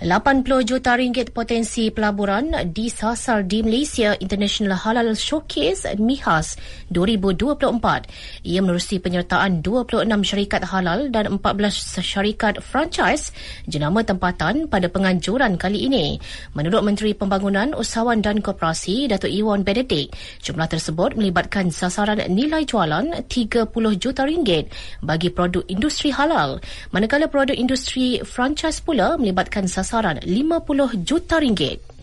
80 juta ringgit potensi pelaburan disasar di Malaysia International Halal Showcase MIHAS 2024. Ia menerusi penyertaan 26 syarikat halal dan 14 syarikat franchise jenama tempatan pada penganjuran kali ini. Menurut Menteri Pembangunan, Usahawan dan Koperasi Datuk Iwan Benedict, jumlah tersebut melibatkan sasaran nilai jualan 30 juta ringgit bagi produk industri halal, manakala produk industri franchise pula melibatkan sasaran 50 juta ringgit.